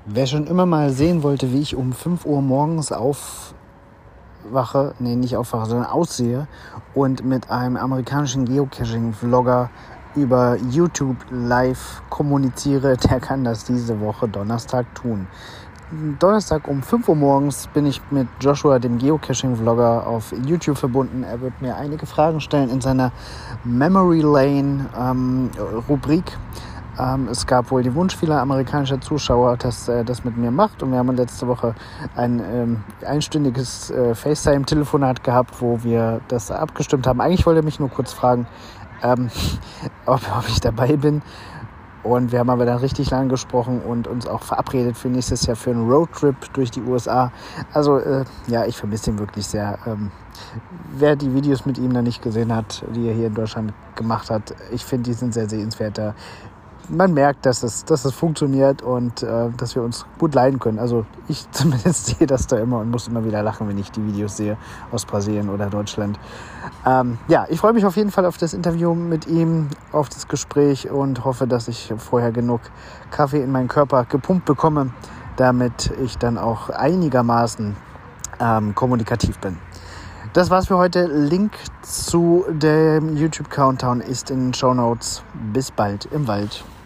Wer schon immer mal sehen wollte, wie ich um 5 Uhr morgens sondern aussehe und mit einem amerikanischen Geocaching-Vlogger über YouTube live kommuniziere, der kann das diese Woche Donnerstag tun. Donnerstag um 5 Uhr morgens bin ich mit Joshua, dem Geocaching-Vlogger, auf YouTube verbunden. Er wird mir einige Fragen stellen in seiner Memory Lane Rubrik. Es gab wohl den Wunsch vieler amerikanischer Zuschauer, dass er das mit mir macht. Und wir haben letzte Woche ein einstündiges FaceTime-Telefonat gehabt, wo wir das abgestimmt haben. Eigentlich wollte er mich nur kurz fragen, ob ich dabei bin. Und wir haben aber dann richtig lange gesprochen und uns auch verabredet für nächstes Jahr für einen Roadtrip durch die USA. Also ich vermisse ihn wirklich sehr. Wer die Videos mit ihm noch nicht gesehen hat, die er hier in Deutschland gemacht hat, ich finde, die sind sehr sehenswert. Man merkt, dass es funktioniert und dass wir uns gut leiden können. Also ich zumindest sehe das da immer und muss immer wieder lachen, wenn ich die Videos sehe aus Brasilien oder Deutschland. Ich freue mich auf jeden Fall auf das Interview mit ihm, auf das Gespräch und hoffe, dass ich vorher genug Kaffee in meinen Körper gepumpt bekomme, damit ich dann auch einigermaßen kommunikativ bin. Das war's für heute. Link zu dem YouTube-Countdown ist in den Shownotes. Bis bald im Wald.